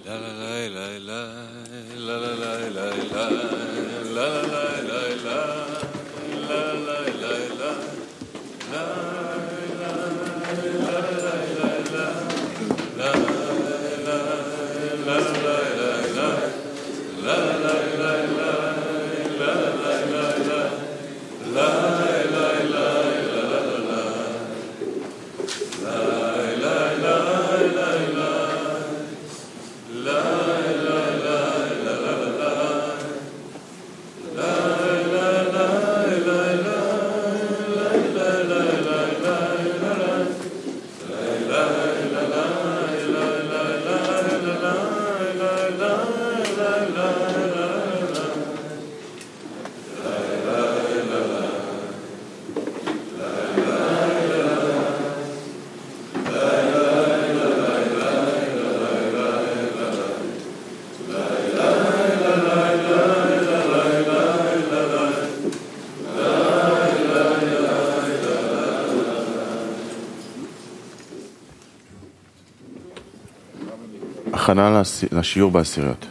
הכנה לשיעור בעשיריות.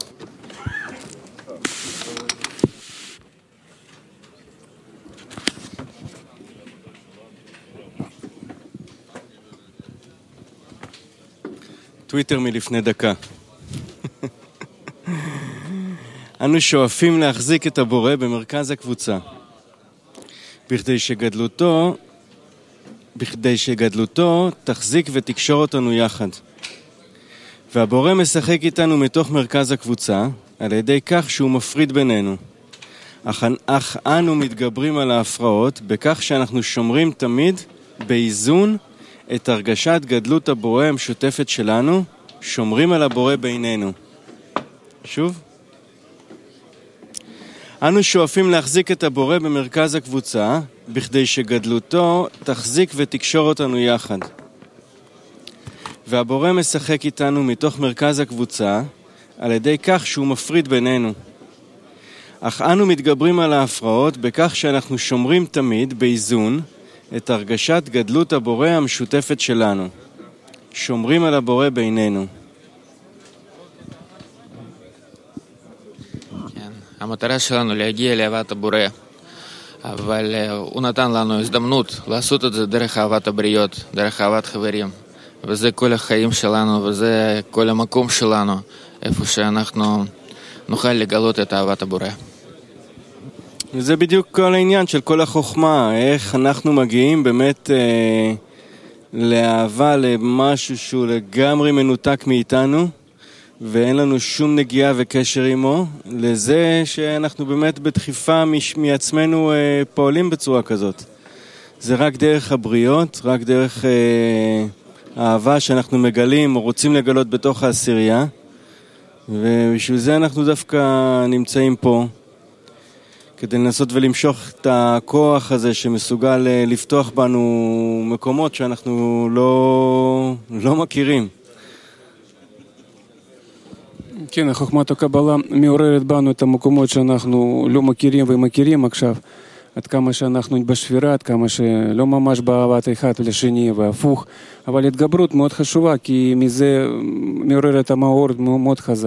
טוויטר מלפני דקה. אנו שואפים להחזיק את הבורא במרכז הקבוצה, בכדי שגדלותו תחזיק ותקשור אותנו יחד. והבורא משחק איתנו מתוך מרכז הקבוצה, על ידי כך שהוא מפריד בינינו. אך אנו מתגברים על ההפרעות, בכך שאנחנו שומרים תמיד באיזון את הרגשת גדלות הבורא המשותפת שלנו, שומרים על הבורא בינינו. שוב. אנו שואפים להחזיק את הבורא במרכז הקבוצה, בכדי שגדלותו תחזיק ותקשור אותנו יחד. והבורא משחק איתנו מתוך מרכז הקבוצה, על ידי כך שהוא מפריד בינינו. אך אנו מתגברים על ההפרעות, בכך שאנחנו שומרים תמיד באיזון את הרגשת גדלות הבורא המשותפת שלנו. שומרים על הבורא בינינו. המטרה שלנו להגיע לאהבת הבורא, אבל הוא נתן לנו הזדמנות לעשות את זה דרך אהבת הבריות, דרך אהבת חברים, וזה כל החיים שלנו, וזה כל המקום שלנו, איפה שאנחנו נוכל לגלות את אהבת הבורא. וזה בדיוק כל העניין של כל החוכמה, איך אנחנו מגיעים באמת לאהבה, למשהו שהוא לגמרי מנותק מאיתנו, ואין לנו שום נגיעה וקשר עמו, לזה שאנחנו באמת בדחיפה מעצמנו פועלים בצורה כזאת. זה רק דרך הבריות, רק דרך האהבה שאנחנו מגלים או רוצים לגלות בתוך העשירייה, ובשביל זה אנחנו דווקא נמצאים פה, כדי לנסות ולמשוך את הכוח הזה שמסוגל לפתוח בנו מקומות שאנחנו לא מכירים. כן, חוכמת הקבלה מעוררת בנו את המקומות שאנחנו לא מכירים ומכירים עכשיו, עד כמה שאנחנו בשבירה, עד כמה שלא ממש באהבת אחד לשני והפוך, אבל התגברות מאוד חשובה, כי מזה מעוררת המאור מאוד חזק.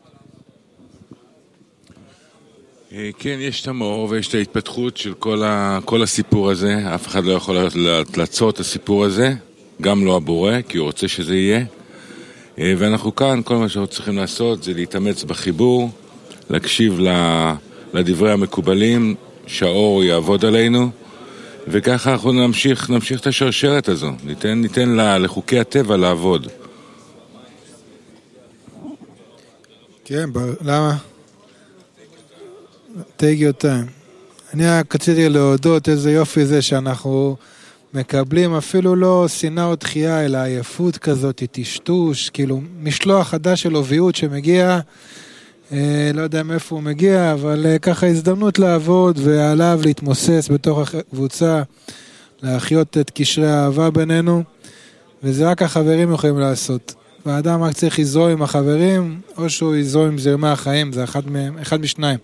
כן, יש את המאור ויש את ההתפתחות של כל הסיפור הזה. אף אחד לא יכול לעצור את הסיפור הזה, גם לא הבורא, כי הוא רוצה שזה יהיה. ואנחנו כאן, כל מה שאנחנו צריכים לעשות זה להתאמץ בחיבור, להקשיב לדברי המקובלים, שהאור יעבוד עלינו, וככה אנחנו נמשיך את השרשרת הזו. ניתן לחוקי הטבע לעבוד. כן, למה? take your time. אני רק רציתי להודות איזה יופי זה שאנחנו מקבלים אפילו לא שנאה או דחייה, אלא עייפות כזאת, טשטוש, כאילו משלוח חדש של אוביות שמגיע, לא יודע מאיפה הוא מגיע, אבל ככה הזדמנות לעבוד ועליו להתמוסס בתוך הקבוצה, להחיות את קשרי האהבה בינינו, וזה רק החברים יכולים לעשות. והאדם רק צריך לזרום עם החברים, או שהוא יזרום עם זרמי החיים, זה אחד משניים.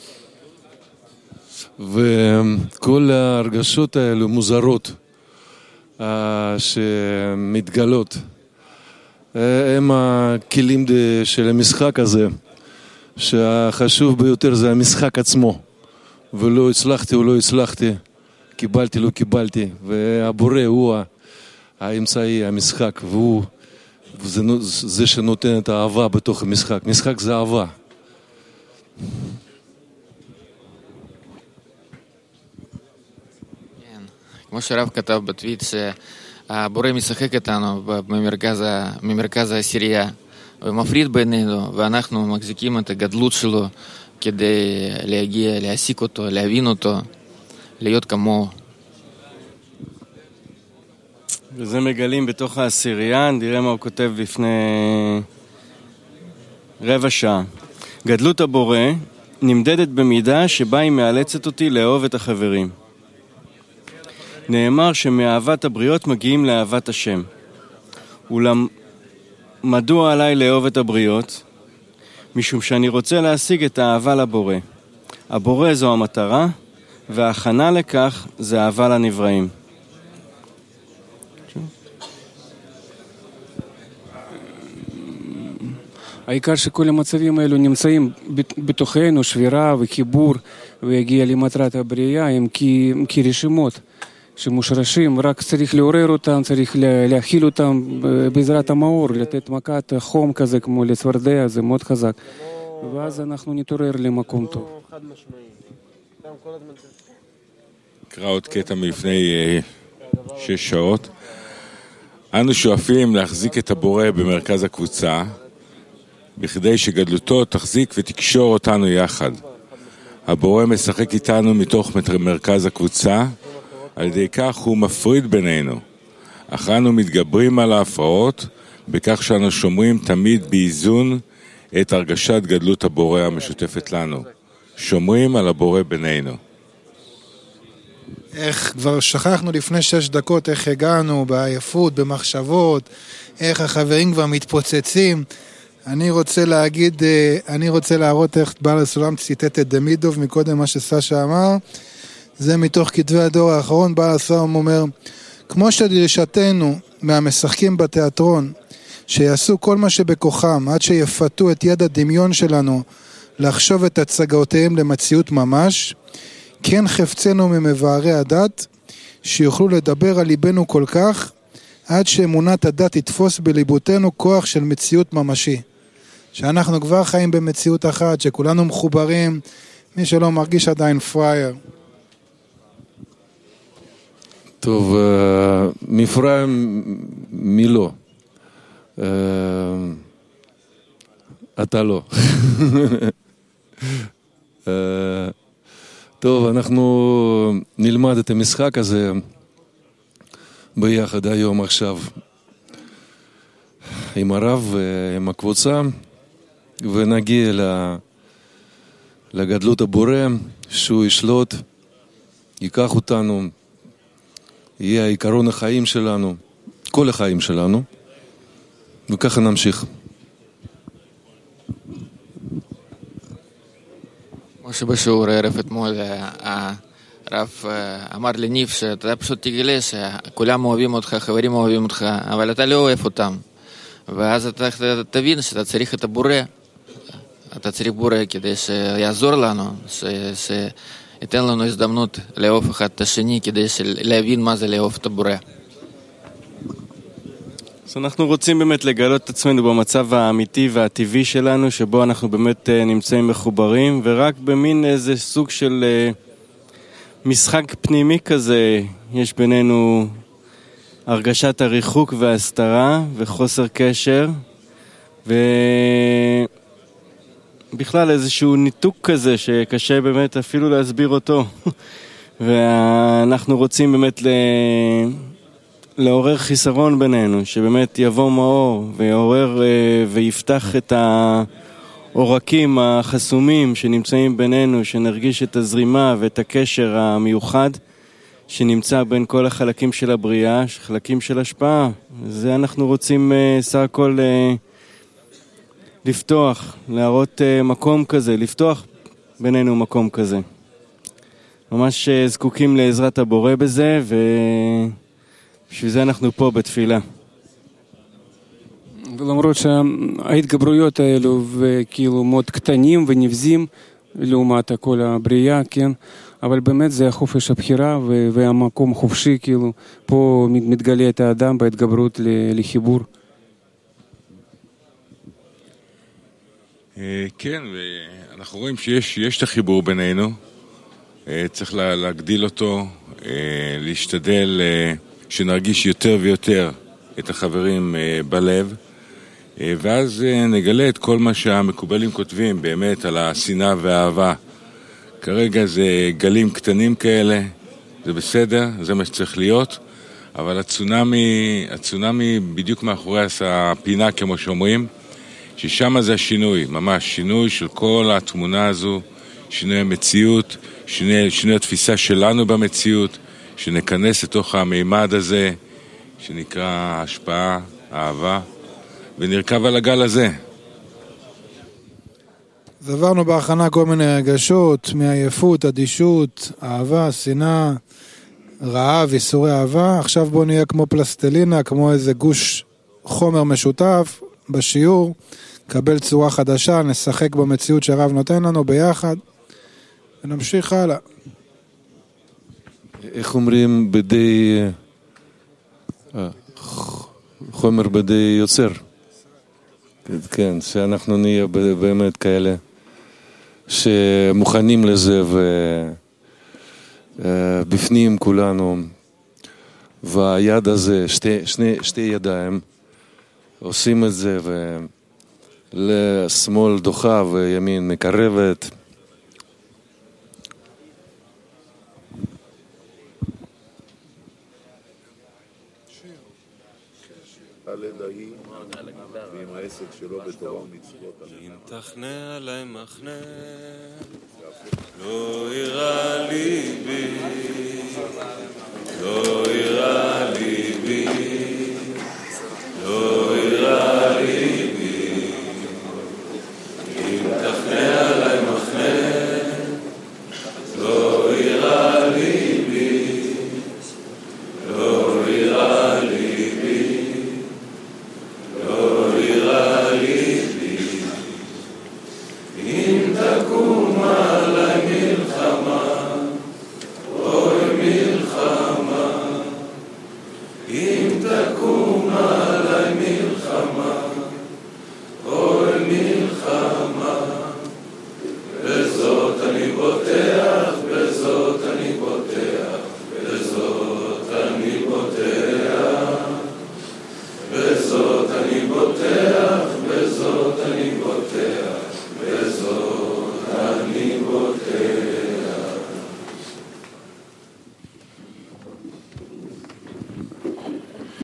וכל ההרגשות האלו מוזרות שמתגלות, הם הכלים של המשחק הזה, שהחשוב ביותר זה המשחק עצמו. ולא הצלחתי או לא הצלחתי, קיבלתי, לא קיבלתי, והבורא הוא האמצעי, המשחק, והוא זה שנותן את האהבה בתוך המשחק. משחק זה אהבה. כן, כמו שהרב כתב בטוויט, שהבורא משחק איתנו ממרכז העשירייה, ומפריד בינינו, ואנחנו מחזיקים את הגדלות שלו, כדי להגיע, להעסיק אותו, להבין אותו, להיות כמוהו. וזה מגלים בתוך העשירייה, נראה מה הוא כותב לפני רבע שעה. גדלות הבורא נמדדת במידה שבה היא מאלצת אותי לאהוב את החברים. נאמר שמאהבת הבריות מגיעים לאהבת השם. אולם מדוע עליי לאהוב את הבריות? משום שאני רוצה להשיג את האהבה לבורא. הבורא זו המטרה, וההכנה לכך זה אהבה לנבראים. העיקר שכל המצבים האלו נמצאים בתוכנו, שבירה וחיבור, והגיע למטרת הבריאה הם כרשימות שמושרשים, רק צריך לעורר אותם, צריך להכיל אותם בעזרת המאור, לתת מכת חום כזה כמו לצפרדע, זה מאוד חזק. ואז אנחנו נתעורר למקום טוב. נקרא עוד קטע מלפני 6 שעות. אנו שואפים להחזיק את הבורא במרכז הקבוצה, בכדי שגדלותו תחזיק ותקשור אותנו יחד. הבורא משחק איתנו מתוך מרכז הקבוצה, על ידי כך הוא מפריד בינינו. אך אנו מתגברים על ההפרעות, בכך שאנו שומרים תמיד באיזון את הרגשת גדלות הבורא המשותפת לנו. שומרים על הבורא בינינו. איך כבר שכחנו לפני 6 דקות איך הגענו בעייפות, במחשבות, איך החברים כבר מתפוצצים. אני רוצה להראות איך בעל הסולם ציטט את דמידוב מקודם מה שסשה אמר. זה מתוך כתבי הדור האחרון. בעל הסולם אומר, כמו שדרישתנו מהמשחקים בתיאטרון, שיעשו כל מה שבכוחם עד שיפתו את יד הדמיון שלנו לחשוב את הצגותיהם למציאות ממש, כן חפצנו ממבארי הדת, שיוכלו לדבר על ליבנו כל כך, עד שאמונת הדת יתפוס בליבותנו כוח של מציאות ממשי. שאנחנו כבר חיים במציאות אחת, שכולנו מחוברים, מי שלא מרגיש עדיין פרייר. טוב, מפרייר מי לא? אתה לא. טוב, אנחנו נלמד את המשחק הזה ביחד היום עכשיו עם הרב ועם הקבוצה, ונגיע לגדלות הבורא, שהוא ישלוט, ייקח אותנו, יהיה העיקרון החיים שלנו, כל החיים שלנו, וככה נמשיך. כמו שבשיעור הערב אתמול הרב אמר לניב שאתה פשוט תגלה שכולם אוהבים אותך, חברים אוהבים אותך, אבל אתה לא אוהב אותם. ואז אתה תבין שאתה צריך את הבורא, אתה צריך בורא כדי שיעזור לנו, שייתן לנו הזדמנות לאהוב אחד את השני, כדי להבין מה זה לאהוב את הבורא. אז אנחנו רוצים באמת לגלות את עצמנו במצב האמיתי והטבעי שלנו, שבו אנחנו באמת נמצאים מחוברים, ורק במין איזה סוג של משחק פנימי כזה, יש בינינו הרגשת הריחוק וההסתרה וחוסר קשר, ובכלל איזשהו ניתוק כזה שקשה באמת אפילו להסביר אותו. ואנחנו רוצים באמת לעורר חיסרון בינינו, שבאמת יבוא מאור ויעורר ויפתח את העורקים החסומים שנמצאים בינינו, שנרגיש את הזרימה ואת הקשר המיוחד שנמצא בין כל החלקים של הבריאה, חלקים של השפעה. זה אנחנו רוצים סך הכל לפתוח, להראות מקום כזה, לפתוח בינינו מקום כזה. ממש זקוקים לעזרת הבורא בזה, בשביל זה אנחנו פה בתפילה. ולמרות שההתגברויות האלו וכאילו מאוד קטנים ונבזים לעומת כל הבריאה, כן? אבל באמת זה החופש הבחירה והמקום חופשי, כאילו פה מתגלה את האדם בהתגברות לחיבור. כן, ואנחנו רואים שיש את החיבור בינינו, צריך להגדיל אותו, להשתדל שנרגיש יותר ויותר את החברים בלב, ואז נגלה את כל מה שהמקובלים כותבים באמת על השנאה והאהבה. כרגע זה גלים קטנים כאלה, זה בסדר, זה מה שצריך להיות, אבל הצונמי בדיוק מאחורי הפינה, כמו שאומרים, ששם זה השינוי, ממש שינוי של כל התמונה הזו, שינוי המציאות, שינוי התפיסה שלנו במציאות, שנכנס לתוך המימד הזה, שנקרא השפעה, אהבה, ונרכב על הגל הזה. אז עברנו בהכנה כל מיני רגשות, מעייפות, אדישות, אהבה, שנאה, רעב, איסורי אהבה. עכשיו בוא נהיה כמו פלסטלינה, כמו איזה גוש חומר משותף בשיעור, קבל צורה חדשה, נשחק במציאות שהרב נותן לנו ביחד, ונמשיך הלאה. איך אומרים בידי חומר בידי יוצר? כן, שאנחנו נהיה באמת כאלה שמוכנים לזה ובפנים כולנו, והיד הזה, שתי ידיים עושים את זה, ולשמאל דוחה וימין מקרבת. ועם העסק שלו בתורה ומצוות. אם תכנה עלי מחנה, לא ירא ליבי, לא ירא ליבי, לא ירא ליבי. אם תכנה עלי מחנה, לא ירא ליבי, לא ירא ליבי. בזאת אני בוטח, בזאת אני